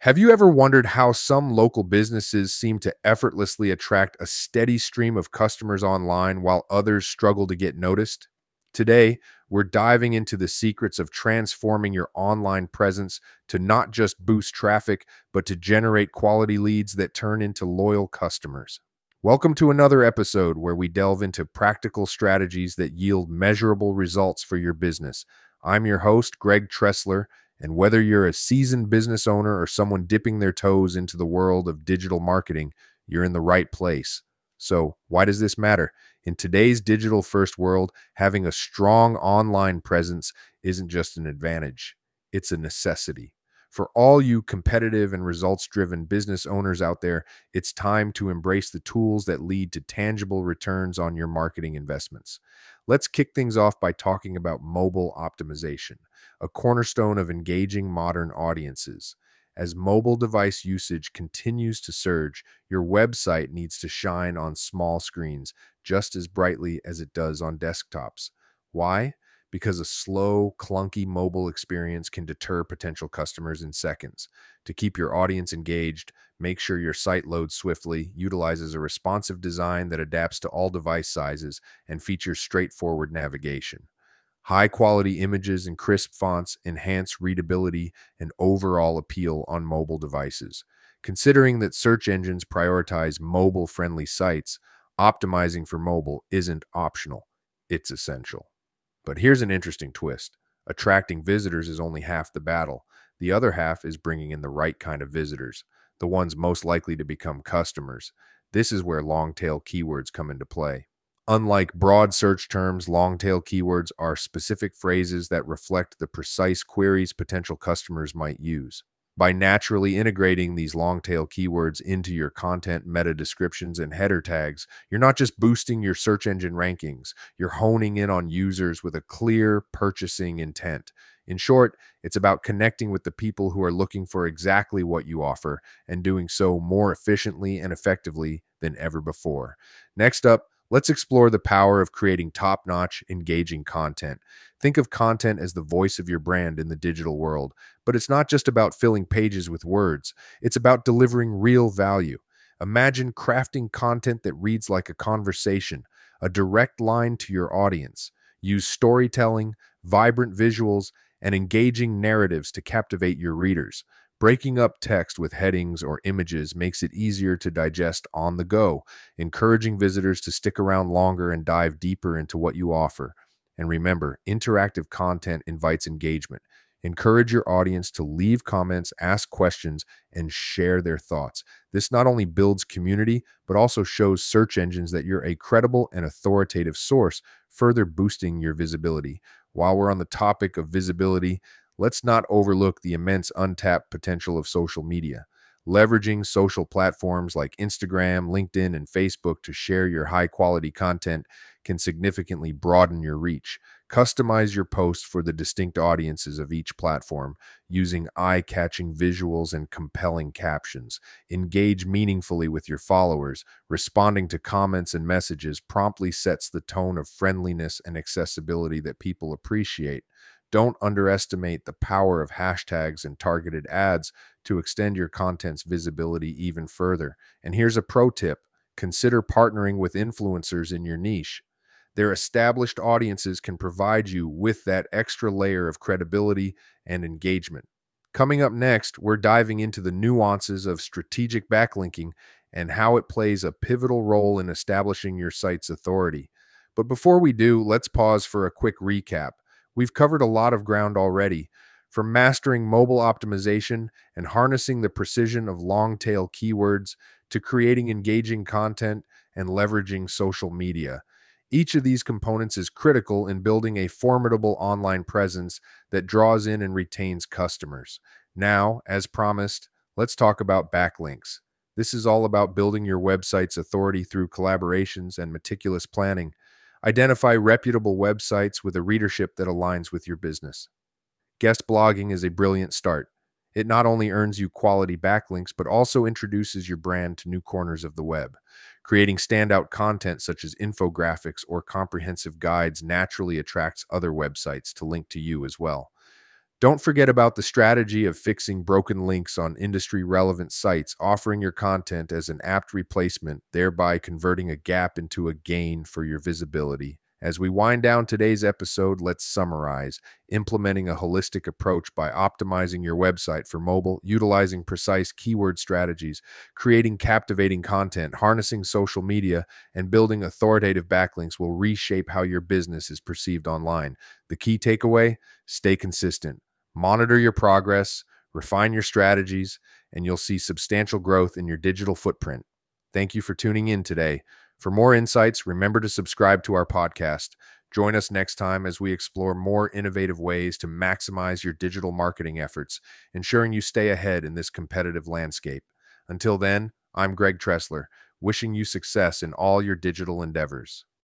Have you ever wondered how some local businesses seem to effortlessly attract a steady stream of customers online while others struggle to get noticed? Today, we're diving into the secrets of transforming your online presence to not just boost traffic, but to generate quality leads that turn into loyal customers. Welcome to another episode where we delve into practical strategies that yield measurable results for your business. I'm your host, Greg Tressler, and whether you're a seasoned business owner or someone dipping their toes into the world of digital marketing, you're in the right place. So, why does this matter? In today's digital first world, having a strong online presence isn't just an advantage, it's a necessity. For all you competitive and results driven business owners out there, it's time to embrace the tools that lead to tangible returns on your marketing investments. Let's kick things off by talking about mobile optimization, a cornerstone of engaging modern audiences. As mobile device usage continues to surge, your website needs to shine on small screens just as brightly as it does on desktops. Why? Because a slow, clunky mobile experience can deter potential customers in seconds. To keep your audience engaged, make sure your site loads swiftly, utilizes a responsive design that adapts to all device sizes, and features straightforward navigation. High quality images and crisp fonts enhance readability and overall appeal on mobile devices. Considering that search engines prioritize mobile friendly sites, optimizing for mobile isn't optional, it's essential. But here's an interesting twist: attracting visitors is only half the battle. The other half is bringing in the right kind of visitors, the ones most likely to become customers. This is where long tail keywords come into play. Unlike broad search terms, long tail keywords are specific phrases that reflect the precise queries potential customers might use. By naturally integrating these long tail keywords into your content meta descriptions and header tags, you're not just boosting your search engine rankings, you're honing in on users with a clear purchasing intent. In short, it's about connecting with the people who are looking for exactly what you offer and doing so more efficiently and effectively than ever before. Next up, let's explore the power of creating top-notch, engaging content. Think of content as the voice of your brand in the digital world, but it's not just about filling pages with words. It's about delivering real value. Imagine crafting content that reads like a conversation, a direct line to your audience. Use storytelling, vibrant visuals, and engaging narratives to captivate your readers. Breaking up text with headings or images makes it easier to digest on the go, encouraging visitors to stick around longer and dive deeper into what you offer. And remember, interactive content invites engagement. Encourage your audience to leave comments, ask questions, and share their thoughts. This not only builds community, but also shows search engines that you're a credible and authoritative source, further boosting your visibility. While we're on the topic of visibility, let's not overlook the immense untapped potential of social media. Leveraging social platforms like Instagram, LinkedIn, and Facebook to share your high quality content can significantly broaden your reach. Customize your posts for the distinct audiences of each platform using eye catching visuals and compelling captions. Engage meaningfully with your followers. Responding to comments and messages promptly sets the tone of friendliness and accessibility that people appreciate. Don't underestimate the power of hashtags and targeted ads to extend your content's visibility even further. And here's a pro tip: consider partnering with influencers in your niche. Their established audiences can provide you with that extra layer of credibility and engagement. Coming up next, we're diving into the nuances of strategic backlinking and how it plays a pivotal role in establishing your site's authority. But before we do, let's pause for a quick recap. We've covered a lot of ground already, from mastering mobile optimization and harnessing the precision of long tail keywords to creating engaging content and leveraging social media. Each of these components is critical in building a formidable online presence that draws in and retains customers. Now, as promised, let's talk about backlinks. This is all about building your website's authority through collaborations and meticulous planning. Identify reputable websites with a readership that aligns with your business. Guest blogging is a brilliant start. It not only earns you quality backlinks, but also introduces your brand to new corners of the web. Creating standout content such as infographics or comprehensive guides naturally attracts other websites to link to you as well. Don't forget about the strategy of fixing broken links on industry relevant sites, offering your content as an apt replacement, thereby converting a gap into a gain for your visibility. As we wind down today's episode, let's summarize: implementing a holistic approach by optimizing your website for mobile, utilizing precise keyword strategies, creating captivating content, harnessing social media, and building authoritative backlinks will reshape how your business is perceived online. The key takeaway: stay consistent. Monitor your progress, refine your strategies, and you'll see substantial growth in your digital footprint. Thank you for tuning in today. For more insights, remember to subscribe to our podcast. Join us next time as we explore more innovative ways to maximize your digital marketing efforts, ensuring you stay ahead in this competitive landscape. Until then, I'm Greg Tressler, wishing you success in all your digital endeavors.